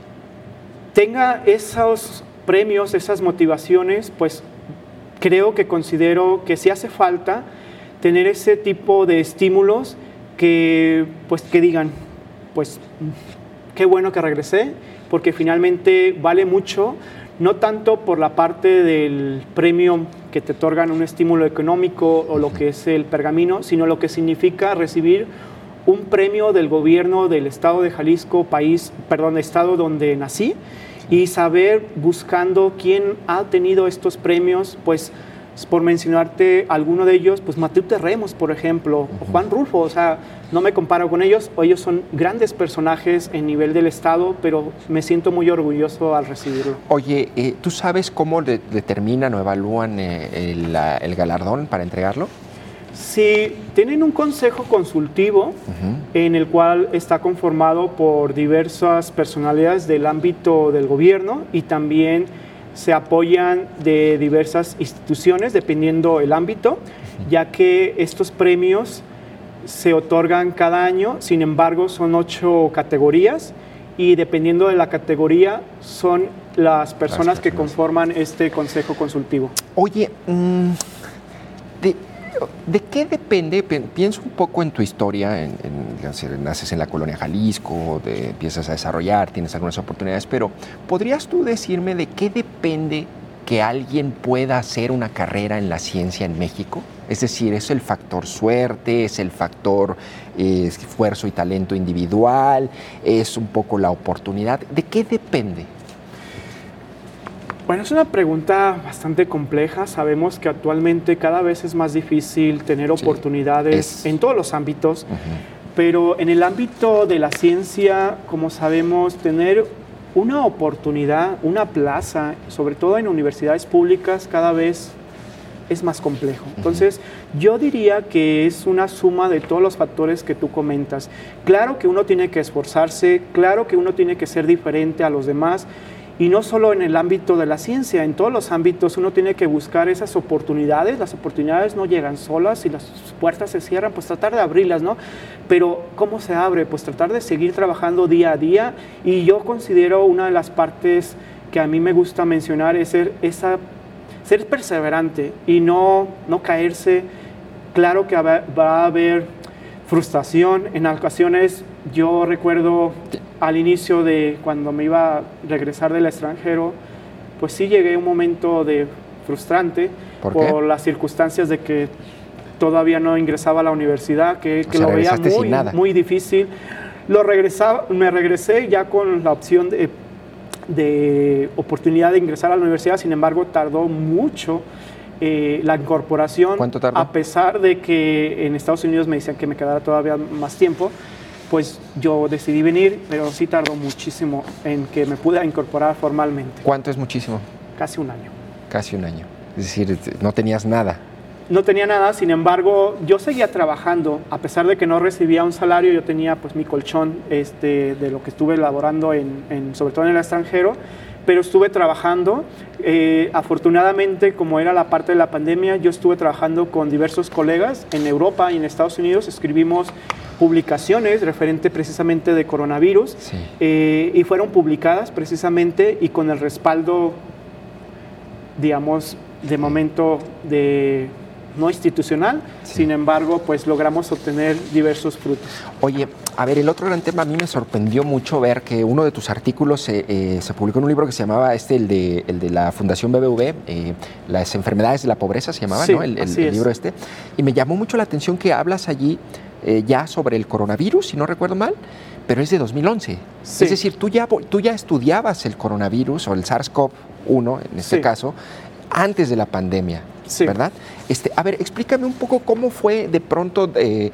S3: tenga esos premios, esas motivaciones, pues considero que sí hace falta tener ese tipo de estímulos que digan, pues qué bueno que regresé, porque finalmente vale mucho, no tanto por la parte del premio que te otorgan un estímulo económico o lo que es el pergamino, sino lo que significa recibir un premio del gobierno del estado de Jalisco, estado donde nací, y saber buscando quién ha tenido estos premios, pues por mencionarte alguno de ellos, pues Matute Remos, por ejemplo, o Juan Rulfo, o sea, no me comparo con ellos, ellos son grandes personajes en nivel del estado, pero me siento muy orgulloso al recibirlo.
S1: Oye, ¿tú sabes cómo determinan o evalúan el galardón para entregarlo?
S3: Sí, tienen un consejo consultivo en el cual está conformado por diversas personalidades del ámbito del gobierno y también se apoyan de diversas instituciones dependiendo el ámbito, ya que estos premios se otorgan cada año. Sin embargo, son 8 categorías y dependiendo de la categoría son las personas que conforman este consejo consultivo.
S1: Oye, ¿de qué depende? Pienso un poco en tu historia, naces en la colonia Jalisco, empiezas a desarrollar, tienes algunas oportunidades, pero ¿podrías tú decirme de qué depende que alguien pueda hacer una carrera en la ciencia en México? Es decir, ¿es el factor suerte, es el factor esfuerzo y talento individual, es un poco la oportunidad? ¿De qué depende?
S3: Bueno, es una pregunta bastante compleja. Sabemos que actualmente cada vez es más difícil tener oportunidades en todos los ámbitos, pero en el ámbito de la ciencia, como sabemos, tener una oportunidad, una plaza, sobre todo en universidades públicas, cada vez es más complejo. Entonces, yo diría que es una suma de todos los factores que tú comentas. Claro que uno tiene que esforzarse, claro que uno tiene que ser diferente a los demás, y no solo en el ámbito de la ciencia, en todos los ámbitos uno tiene que buscar esas oportunidades. Las oportunidades no llegan solas y las puertas se cierran, pues tratar de abrirlas, ¿no? Pero ¿cómo se abre? Pues tratar de seguir trabajando día a día, y yo considero una de las partes que a mí me gusta mencionar es ser perseverante y no caerse. Claro que va a haber frustración en ocasiones. Yo recuerdo al inicio de cuando me iba a regresar del extranjero, pues sí llegué a un momento de frustrante por las circunstancias de que todavía no ingresaba a la universidad, que lo veía muy difícil. Me regresé ya con la opción de oportunidad de ingresar a la universidad. Sin embargo, tardó mucho la incorporación.
S1: ¿Cuánto tardó?
S3: A pesar de que en Estados Unidos me decían que me quedara todavía más tiempo, pues yo decidí venir, pero sí tardó muchísimo en que me pude incorporar formalmente.
S1: ¿Cuánto es muchísimo?
S3: Casi un año.
S1: Casi un año. Es decir, no tenías nada.
S3: No tenía nada, sin embargo, yo seguía trabajando. A pesar de que no recibía un salario, yo tenía pues mi colchón de lo que estuve elaborando, sobre todo en el extranjero, pero estuve trabajando. Afortunadamente, como era la parte de la pandemia, yo estuve trabajando con diversos colegas en Europa y en Estados Unidos. Escribimos publicaciones referente precisamente de coronavirus, y fueron publicadas precisamente y con el respaldo, digamos, de momento no institucional. Sin embargo, pues logramos obtener diversos frutos.
S1: Oye, a ver, el otro gran tema, a mí me sorprendió mucho ver que uno de tus artículos se publicó en un libro que se llamaba el de la Fundación BBV, Las enfermedades de la pobreza se llamaba, ¿no? El libro y me llamó mucho la atención que hablas allí ya sobre el coronavirus, si no recuerdo mal, pero es de 2011. Es decir, tú ya estudiabas el coronavirus o el SARS-CoV-1, en este caso, antes de la pandemia, ¿verdad? A ver, explícame un poco cómo fue de pronto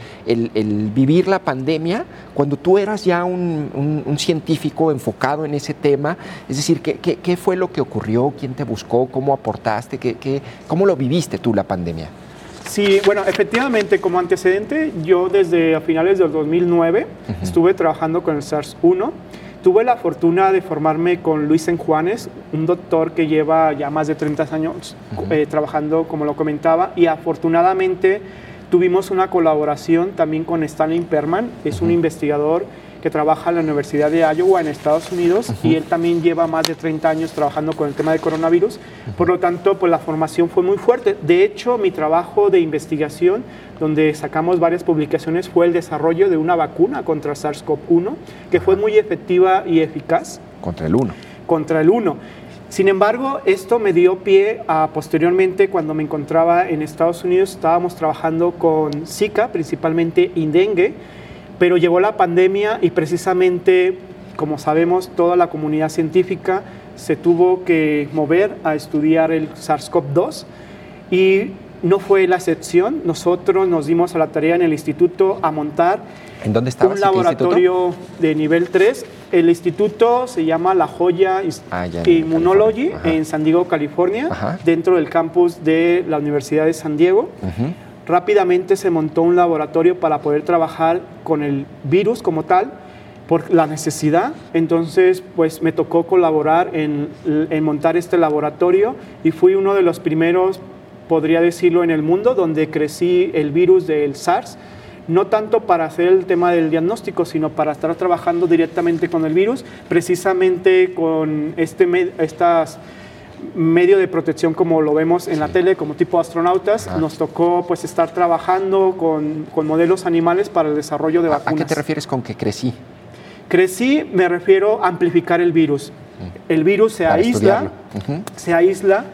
S1: el vivir la pandemia cuando tú eras ya un científico enfocado en ese tema. Es decir, ¿qué fue lo que ocurrió? ¿Quién te buscó? ¿Cómo aportaste? ¿Cómo lo viviste tú la pandemia?
S3: Sí, bueno, efectivamente, como antecedente, yo desde a finales del 2009 estuve trabajando con el SARS-1. Tuve la fortuna de formarme con Luis Enjuanes, un doctor que lleva ya más de 30 años trabajando, como lo comentaba, y afortunadamente tuvimos una colaboración también con Stanley Perman, es un investigador que trabaja en la Universidad de Iowa en Estados Unidos, y él también lleva más de 30 años trabajando con el tema de coronavirus. Por lo tanto, pues la formación fue muy fuerte. De hecho, mi trabajo de investigación, donde sacamos varias publicaciones, fue el desarrollo de una vacuna contra SARS-CoV-1, que fue muy efectiva y eficaz.
S1: Contra el 1.
S3: Contra el 1. Sin embargo, esto me dio pie a posteriormente, cuando me encontraba en Estados Unidos, estábamos trabajando con Zika, principalmente y dengue, pero llegó la pandemia y precisamente, como sabemos, toda la comunidad científica se tuvo que mover a estudiar el SARS-CoV-2 y no fue la excepción. Nosotros nos dimos a la tarea en el instituto a montar
S1: ¿En dónde estabas?
S3: Un laboratorio de nivel 3. El instituto se llama La Joya Immunology en San Diego, California, dentro del campus de la Universidad de San Diego. Rápidamente se montó un laboratorio para poder trabajar con el virus como tal, por la necesidad. Entonces, pues me tocó colaborar en montar este laboratorio y fui uno de los primeros, podría decirlo, en el mundo donde crecí el virus del SARS, no tanto para hacer el tema del diagnóstico, sino para estar trabajando directamente con el virus, precisamente con estas medio de protección como lo vemos en la tele, como tipo astronautas. Nos tocó pues estar trabajando con modelos animales para el desarrollo de vacunas.
S1: ¿A qué te refieres con que crecí?
S3: Crecí, me refiero a amplificar el virus. El virus se aísla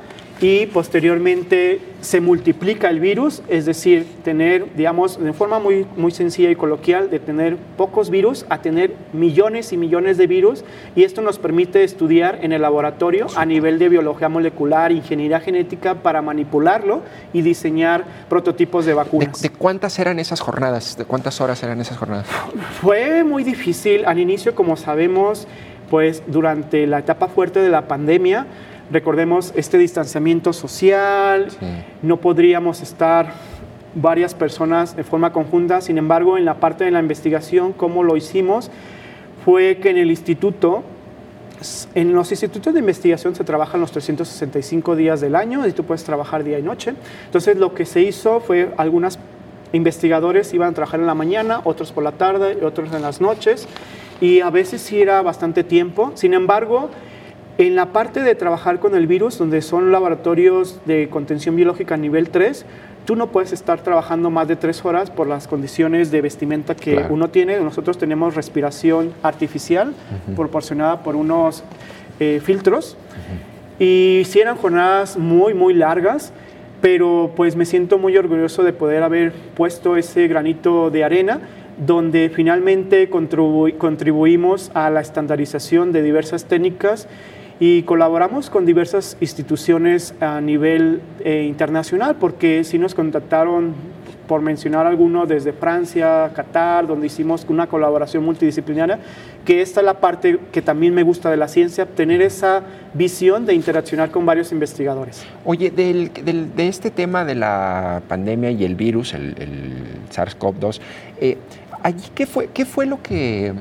S3: y posteriormente se multiplica el virus, es decir, tener, digamos, de forma muy, muy sencilla y coloquial, de tener pocos virus a tener millones y millones de virus, y esto nos permite estudiar en el laboratorio a nivel de biología molecular, ingeniería genética, para manipularlo y diseñar prototipos de vacunas.
S1: ¿De cuántas eran esas jornadas? ¿De cuántas horas eran esas jornadas?
S3: Fue muy difícil. Al inicio, como sabemos, pues durante la etapa fuerte de la pandemia, recordemos este distanciamiento social, sí. No podríamos estar varias personas de forma conjunta. Sin embargo, en la parte de la investigación, cómo lo hicimos, fue que en el instituto, en los institutos de investigación se trabajan los 365 días del año y tú puedes trabajar día y noche. Entonces, lo que se hizo fue algunos investigadores iban a trabajar en la mañana, otros por la tarde y otros en las noches, y a veces sí era bastante tiempo. Sin embargo, en la parte de trabajar con el virus, donde son laboratorios de contención biológica nivel 3, tú no puedes estar trabajando más de 3 horas por las condiciones de vestimenta que claro. Uno tiene. Nosotros tenemos respiración artificial proporcionada por unos filtros. Y sí eran jornadas muy, muy largas, pero pues me siento muy orgulloso de poder haber puesto ese granito de arena, donde finalmente contribuimos a la estandarización de diversas técnicas y colaboramos con diversas instituciones a nivel internacional, porque sí nos contactaron, por mencionar alguno, desde Francia, Qatar, donde hicimos una colaboración multidisciplinaria, que esta es la parte que también me gusta de la ciencia, tener esa visión de interaccionar con varios investigadores.
S1: Oye, de este tema de la pandemia y el virus, el SARS-CoV-2, allí, ¿qué fue lo que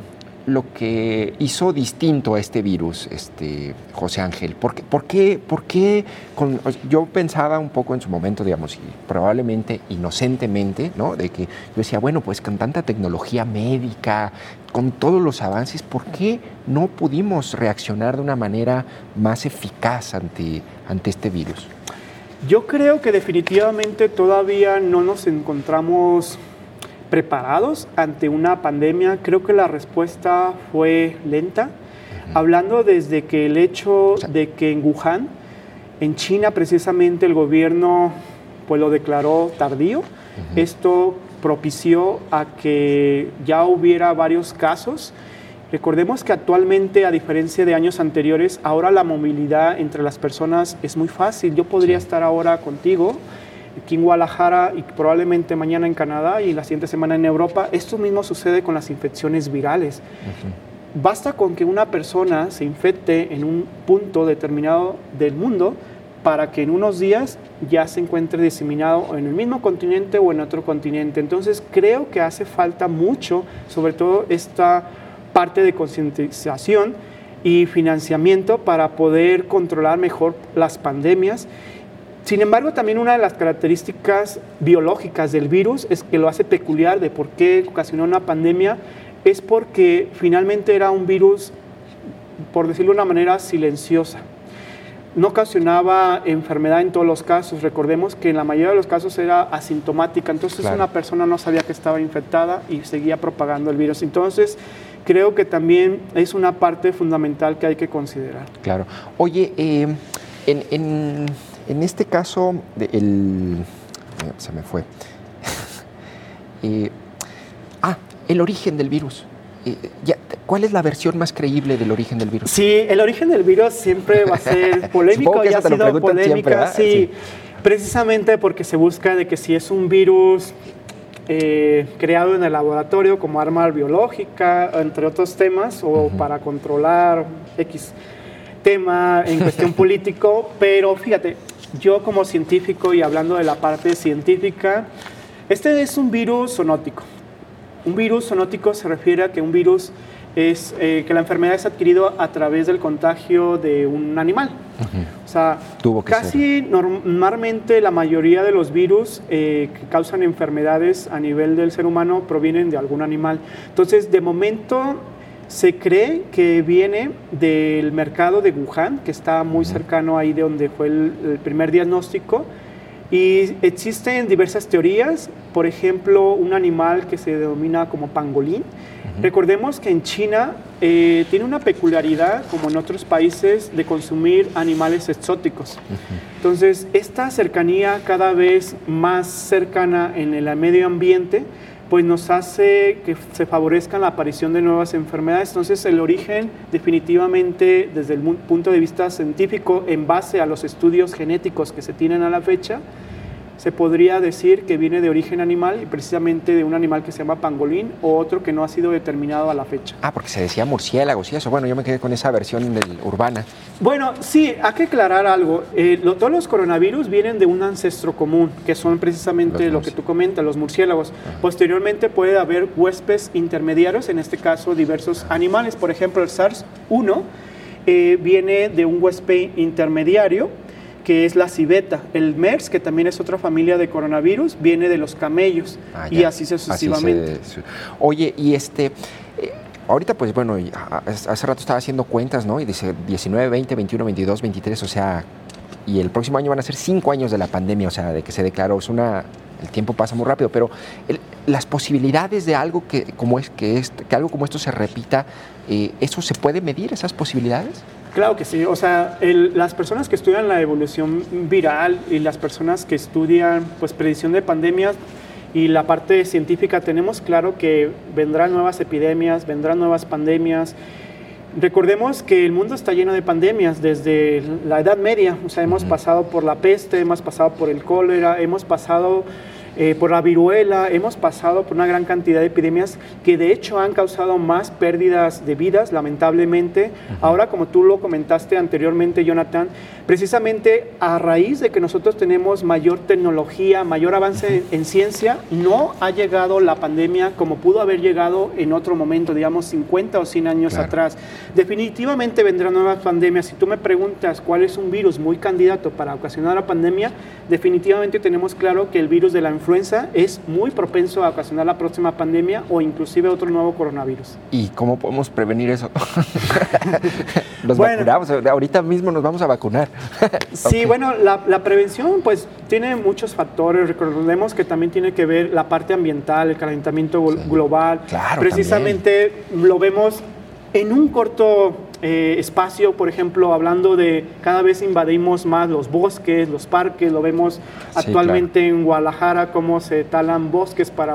S1: hizo distinto a este virus, José Ángel? ¿Por qué yo pensaba un poco en su momento, digamos, y probablemente inocentemente, ¿no? De que yo decía, bueno, pues con tanta tecnología médica, con todos los avances, ¿por qué no pudimos reaccionar de una manera más eficaz ante este virus?
S3: Yo creo que definitivamente todavía no nos encontramos preparados ante una pandemia. Creo que la respuesta fue lenta, hablando desde que el hecho de que en Wuhan, en China precisamente, el gobierno pues lo declaró tardío. Esto propició a que ya hubiera varios casos. Recordemos que actualmente, a diferencia de años anteriores, ahora la movilidad entre las personas es muy fácil. Yo podría estar ahora contigo aquí en Guadalajara y probablemente mañana en Canadá y la siguiente semana en Europa. Esto mismo sucede con las infecciones virales. Basta con que una persona se infecte en un punto determinado del mundo para que en unos días ya se encuentre diseminado en el mismo continente o en otro continente. Entonces creo que hace falta mucho, sobre todo esta parte de concientización y financiamiento para poder controlar mejor las pandemias. Sin embargo, también una de las características biológicas del virus es que lo hace peculiar de por qué ocasionó una pandemia, es porque finalmente era un virus, por decirlo de una manera, silenciosa. No ocasionaba enfermedad en todos los casos. Recordemos que en la mayoría de los casos era asintomática, entonces claro. Una persona no sabía que estaba infectada y seguía propagando el virus. Entonces, creo que también es una parte fundamental que hay que considerar.
S1: Claro. Oye, en este caso, se me fue. El origen del virus. ¿Cuál es la versión más creíble del origen del virus?
S3: Sí, el origen del virus siempre va a ser polémico, ya ha sido polémica, sí, precisamente porque se busca de que si es un virus creado en el laboratorio como arma biológica, entre otros temas, o para controlar X tema en cuestión político, pero fíjate, yo como científico y hablando de la parte científica, este es un virus zoonótico. Un virus zoonótico se refiere a que un virus es que la enfermedad es adquirida a través del contagio de un animal. O sea, casi normalmente la mayoría de los virus que causan enfermedades a nivel del ser humano provienen de algún animal. Entonces, de momento se cree que viene del mercado de Wuhan, que está muy cercano ahí de donde fue el primer diagnóstico. Y existen diversas teorías, por ejemplo, un animal que se denomina como pangolín, Recordemos que en China tiene una peculiaridad, como en otros países, de consumir animales exóticos. Entonces, esta cercanía cada vez más cercana en el medio ambiente, pues nos hace que se favorezca la aparición de nuevas enfermedades. Entonces, el origen definitivamente, desde el punto de vista científico, en base a los estudios genéticos que se tienen a la fecha, se podría decir que viene de origen animal y precisamente de un animal que se llama pangolín o otro que no ha sido determinado a la fecha.
S1: Porque se decía murciélagos y eso. Bueno, yo me quedé con esa versión urbana.
S3: Bueno, sí, hay que aclarar algo. Todos los coronavirus vienen de un ancestro común, que son precisamente lo que tú comentas, los murciélagos. Posteriormente puede haber huéspedes intermediarios, en este caso diversos animales. Por ejemplo, el SARS-1 viene de un huésped intermediario, que es la civeta. El MERS, que también es otra familia de coronavirus, viene de los camellos y así sucesivamente.
S1: Oye, y ahorita pues bueno, hace rato estaba haciendo cuentas, ¿no? Y dice 19, 20, 21, 22, 23, o sea, y el próximo año van a ser 5 años de la pandemia, o sea, de que se declaró. El tiempo pasa muy rápido, pero las posibilidades de algo que algo como esto se repita, ¿eso se puede medir, esas posibilidades?
S3: Claro que sí, o sea, las personas que estudian la evolución viral y las personas que estudian pues predicción de pandemias y la parte científica, tenemos claro que vendrán nuevas epidemias, vendrán nuevas pandemias. Recordemos que el mundo está lleno de pandemias desde la Edad Media, o sea, hemos pasado por la peste, hemos pasado por el cólera, hemos pasado por la viruela, hemos pasado por una gran cantidad de epidemias que de hecho han causado más pérdidas de vidas, lamentablemente. Ahora, como tú lo comentaste anteriormente, Jonathan, precisamente a raíz de que nosotros tenemos mayor tecnología, mayor avance en ciencia, no ha llegado la pandemia como pudo haber llegado en otro momento, digamos 50 o 100 años atrás. Definitivamente vendrán nuevas pandemias. Si tú me preguntas cuál es un virus muy candidato para ocasionar la pandemia, definitivamente tenemos claro que el virus de la influenza es muy propenso a ocasionar la próxima pandemia o inclusive otro nuevo coronavirus.
S1: ¿Y cómo podemos prevenir eso? Nos vacunamos, ahorita mismo nos vamos a vacunar.
S3: Sí, bueno, la prevención pues tiene muchos factores. Recordemos que también tiene que ver la parte ambiental, el calentamiento global.
S1: Claro,
S3: precisamente también lo vemos en un corto espacio, por ejemplo, hablando de cada vez invadimos más los bosques, los parques, lo vemos actualmente en Guadalajara, cómo se talan bosques para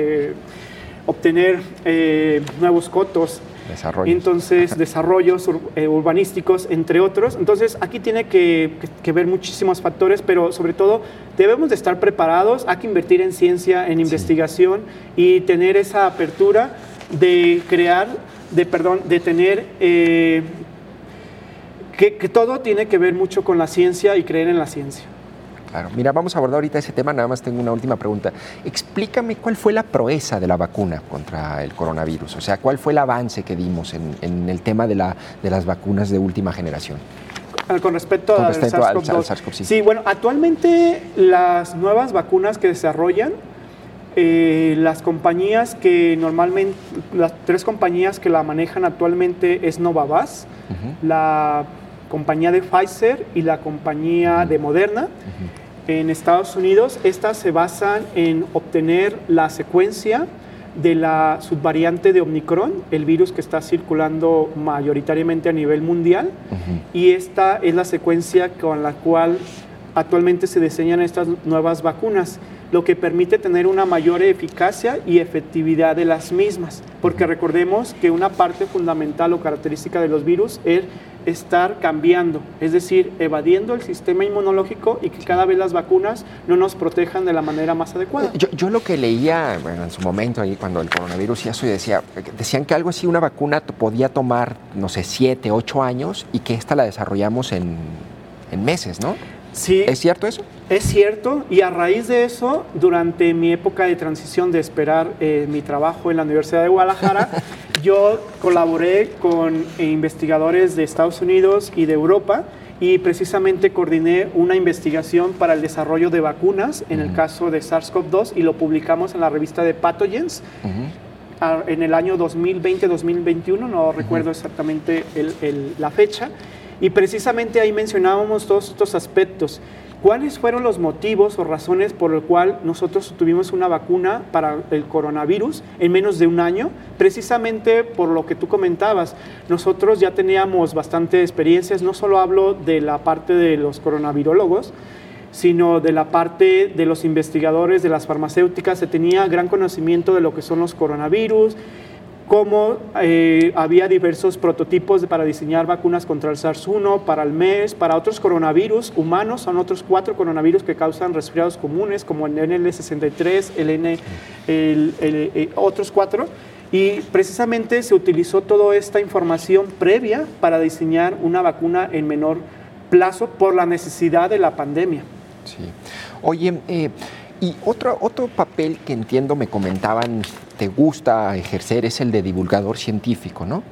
S3: obtener nuevos cotos. Desarrollos urbanísticos, entre otros. Entonces, aquí tiene que ver muchísimos factores, pero sobre todo debemos de estar preparados, hay que invertir en ciencia, en investigación y tener esa apertura de tener que todo tiene que ver mucho con la ciencia y creer en la ciencia.
S1: Claro. Mira, vamos a abordar ahorita ese tema, nada más tengo una última pregunta. Explícame cuál fue la proeza de la vacuna contra el coronavirus, o sea, cuál fue el avance que dimos en el tema de las vacunas de última generación.
S3: Con respecto al SARS-CoV-2. Sí, bueno, actualmente las nuevas vacunas que desarrollan, las compañías que normalmente, las 3 compañías que la manejan actualmente es Novavax, la compañía de Pfizer y la compañía de Moderna. En Estados Unidos, estas se basan en obtener la secuencia de la subvariante de Omicron, el virus que está circulando mayoritariamente a nivel mundial, y esta es la secuencia con la cual actualmente se diseñan estas nuevas vacunas, lo que permite tener una mayor eficacia y efectividad de las mismas, porque recordemos que una parte fundamental o característica de los virus es estar cambiando, es decir, evadiendo el sistema inmunológico y que cada vez las vacunas no nos protejan de la manera más adecuada.
S1: Yo lo que leía, bueno, en su momento, ahí cuando el coronavirus y eso, decían que algo así, una vacuna podía tomar, no sé, 7, 8 años y que esta la desarrollamos en meses, ¿no?
S3: Sí.
S1: ¿Es cierto eso?
S3: Es cierto, y a raíz de eso, durante mi época de transición de esperar mi trabajo en la Universidad de Guadalajara, yo colaboré con investigadores de Estados Unidos y de Europa y precisamente coordiné una investigación para el desarrollo de vacunas en el caso de SARS-CoV-2 y lo publicamos en la revista de Pathogens en el año 2020-2021, no recuerdo exactamente la fecha. Y precisamente ahí mencionábamos todos estos aspectos. ¿Cuáles fueron los motivos o razones por el cual nosotros tuvimos una vacuna para el coronavirus en menos de un año? Precisamente por lo que tú comentabas, nosotros ya teníamos bastante experiencias, no solo hablo de la parte de los coronavirólogos, sino de la parte de los investigadores, de las farmacéuticas. Se tenía gran conocimiento de lo que son los coronavirus, cómo había diversos prototipos para diseñar vacunas contra el SARS-1, para el MERS, para otros coronavirus humanos. Son otros 4 coronavirus que causan resfriados comunes, como el NL63, otros 4. Y precisamente se utilizó toda esta información previa para diseñar una vacuna en menor plazo por la necesidad de la pandemia.
S1: Sí. Oye, y otro papel que entiendo me comentaban te gusta ejercer es el de divulgador científico, ¿no?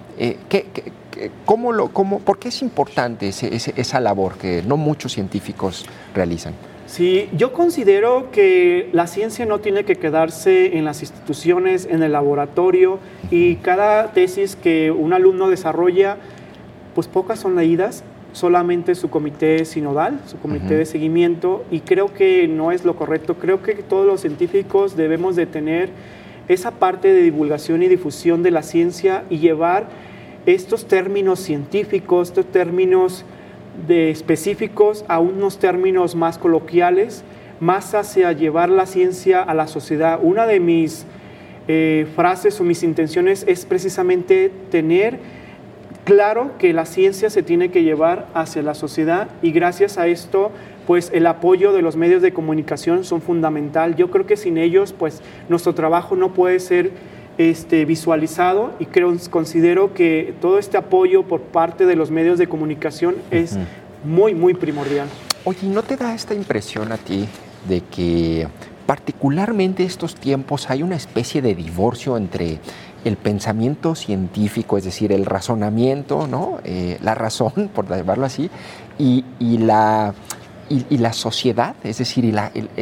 S1: ¿Por qué es importante esa labor que no muchos científicos realizan?
S3: Sí, yo considero que la ciencia no tiene que quedarse en las instituciones, en el laboratorio, y cada tesis que un alumno desarrolla, pues pocas son leídas, solamente su comité sinodal, su comité de seguimiento, y creo que no es lo correcto. Creo que todos los científicos debemos de tener esa parte de divulgación y difusión de la ciencia y llevar estos términos científicos, estos términos específicos a unos términos más coloquiales, más hacia llevar la ciencia a la sociedad. Una de mis frases o mis intenciones es precisamente tener claro que la ciencia se tiene que llevar hacia la sociedad, y gracias a esto, pues el apoyo de los medios de comunicación son fundamental. Yo creo que sin ellos, pues nuestro trabajo no puede ser visualizado, y considero que todo este apoyo por parte de los medios de comunicación es muy, muy primordial.
S1: Oye, ¿no te da esta impresión a ti de que particularmente estos tiempos hay una especie de divorcio entre el pensamiento científico, es decir, el razonamiento, ¿no? La razón, por llamarlo así, y la sociedad, es decir,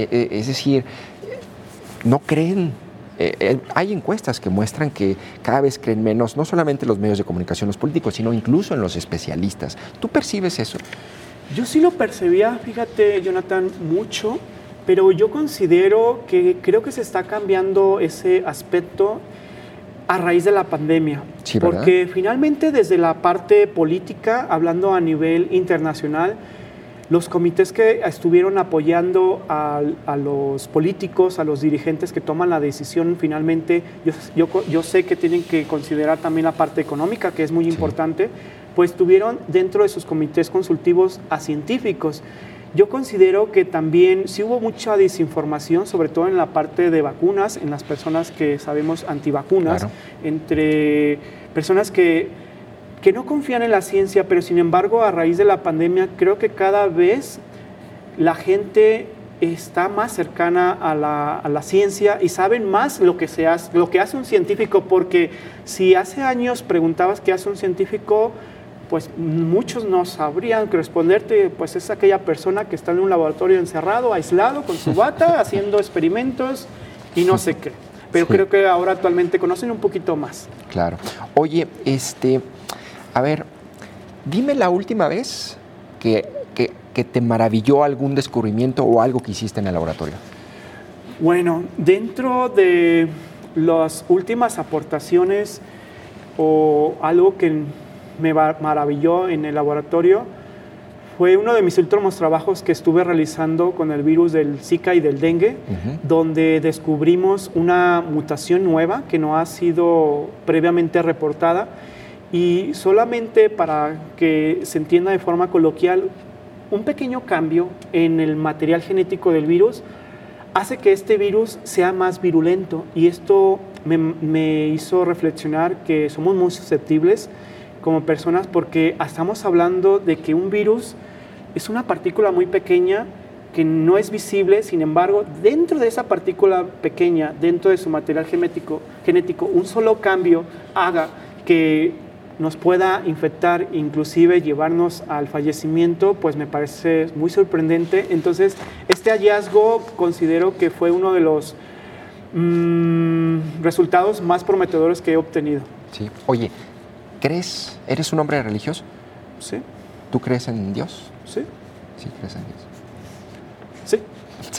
S1: no creen? Hay encuestas que muestran que cada vez creen menos, no solamente los medios de comunicación, los políticos, sino incluso en los especialistas. ¿Tú percibes eso?
S3: Yo sí lo percibía, fíjate, Jonathan, mucho, pero yo considero que creo que se está cambiando ese aspecto a raíz de la pandemia. Sí, porque finalmente desde la parte política, hablando a nivel internacional, los comités que estuvieron apoyando a los políticos, a los dirigentes que toman la decisión, finalmente yo sé que tienen que considerar también la parte económica, que es muy importante, pues tuvieron dentro de sus comités consultivos a científicos. Yo considero que también sí hubo mucha desinformación, sobre todo en la parte de vacunas, en las personas que sabemos antivacunas, entre personas que no confían en la ciencia, pero sin embargo a raíz de la pandemia creo que cada vez la gente está más cercana a la ciencia y saben más lo que hace un científico, porque si hace años preguntabas qué hace un científico, pues muchos no sabrían responderte, pues es aquella persona que está en un laboratorio encerrado, aislado, con su bata, haciendo experimentos y no sé qué. Pero creo que ahora actualmente conocen un poquito más.
S1: Claro. Oye, a ver, dime la última vez que te maravilló algún descubrimiento o algo que hiciste en el laboratorio.
S3: Bueno, dentro de las últimas aportaciones o algo que me maravilló en el laboratorio fue uno de mis últimos trabajos que estuve realizando con el virus del Zika y del dengue, donde descubrimos una mutación nueva que no ha sido previamente reportada, y solamente para que se entienda de forma coloquial, un pequeño cambio en el material genético del virus hace que este virus sea más virulento, y esto me hizo reflexionar que somos muy susceptibles como personas, porque estamos hablando de que un virus es una partícula muy pequeña que no es visible. Sin embargo, dentro de esa partícula pequeña, dentro de su material genético, un solo cambio haga que nos pueda infectar, inclusive llevarnos al fallecimiento, pues me parece muy sorprendente. Entonces, este hallazgo considero que fue uno de los resultados más prometedores que he obtenido.
S1: Sí. Oye, ¿eres un hombre religioso?
S3: Sí.
S1: ¿Tú crees en Dios?
S3: Sí.
S1: Sí, crees en Dios.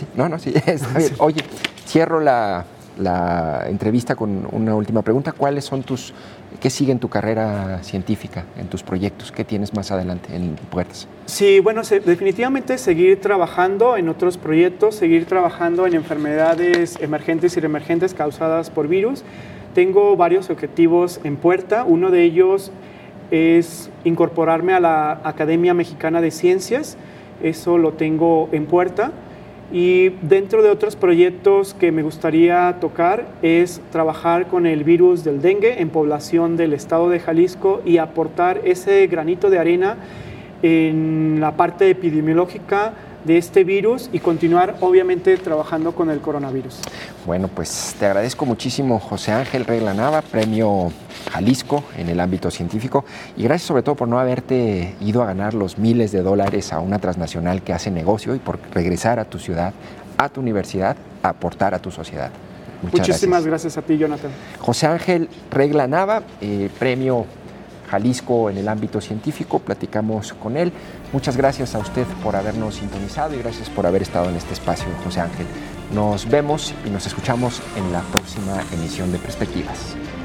S1: sí, sí, está bien. Oye, cierro la entrevista con una última pregunta. ¿Cuáles son qué sigue en tu carrera científica, en tus proyectos? ¿Qué tienes más adelante en puertas?
S3: Sí, bueno, definitivamente seguir trabajando en otros proyectos, seguir trabajando en enfermedades emergentes y reemergentes causadas por virus. Tengo varios objetivos en puerta. Uno de ellos es incorporarme a la Academia Mexicana de Ciencias. Eso lo tengo en puerta. Y dentro de otros proyectos que me gustaría tocar es trabajar con el virus del dengue en población del estado de Jalisco y aportar ese granito de arena en la parte epidemiológica de este virus y continuar obviamente trabajando con el coronavirus.
S1: Bueno, pues te agradezco muchísimo, José Ángel Regla Nava, Premio Jalisco en el ámbito científico, y gracias sobre todo por no haberte ido a ganar los miles de dólares a una transnacional que hace negocio y por regresar a tu ciudad, a tu universidad, a aportar a tu sociedad.
S3: Muchísimas gracias a ti, Jonathan.
S1: José Ángel Regla Nava, Premio Jalisco en el ámbito científico, platicamos con él. Muchas gracias a usted por habernos sintonizado y gracias por haber estado en este espacio, José Ángel. Nos vemos y nos escuchamos en la próxima emisión de Perspectivas.